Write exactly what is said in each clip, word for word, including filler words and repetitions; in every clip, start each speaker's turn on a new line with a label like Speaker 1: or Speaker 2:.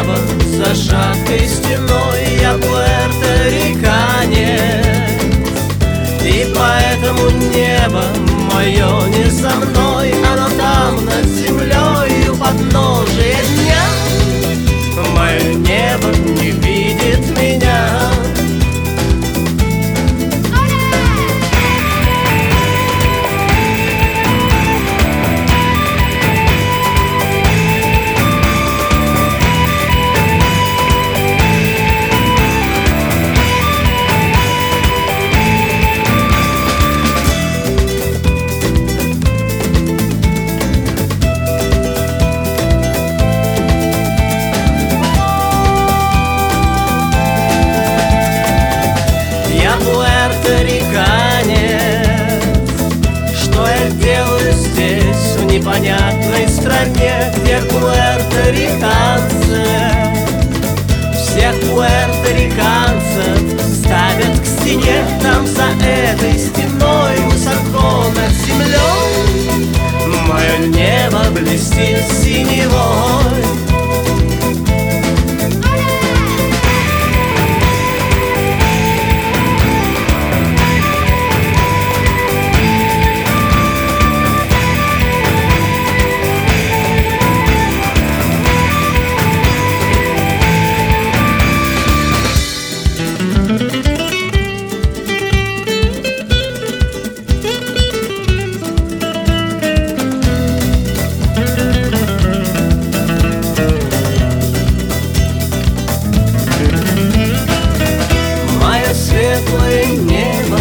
Speaker 1: небо за шаткой стеной, я пуэрториканец, и поэтому небо мое не со мной, оно там над землей у подножия дня. Мое небо не видит меня. Что я делаю здесь, в непонятной стране, где пуэрториканцы всех пуэрториканцев ставят к стене? Там за этой стеной, высоко над землей, мое небо блестит синевой. Светлое небо,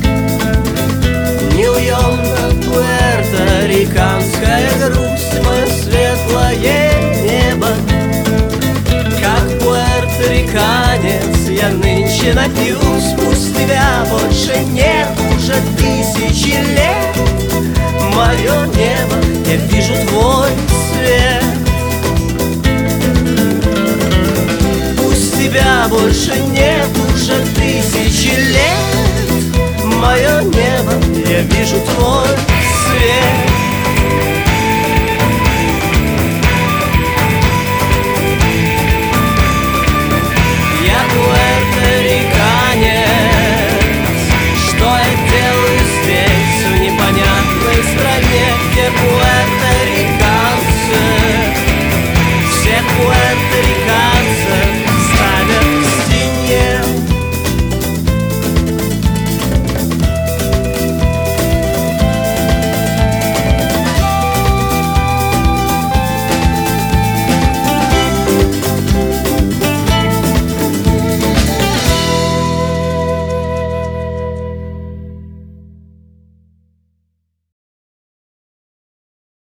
Speaker 1: неуемно пуэрториканская грусть. Мое светлое небо, как пуэрториканец, я нынче напьюсь. Пусть тебя больше нет уже тысячи лет, мое небо, я вижу твой свет. Пусть тебя больше нет уже тысячи лет, мое небо, я вижу твой свет.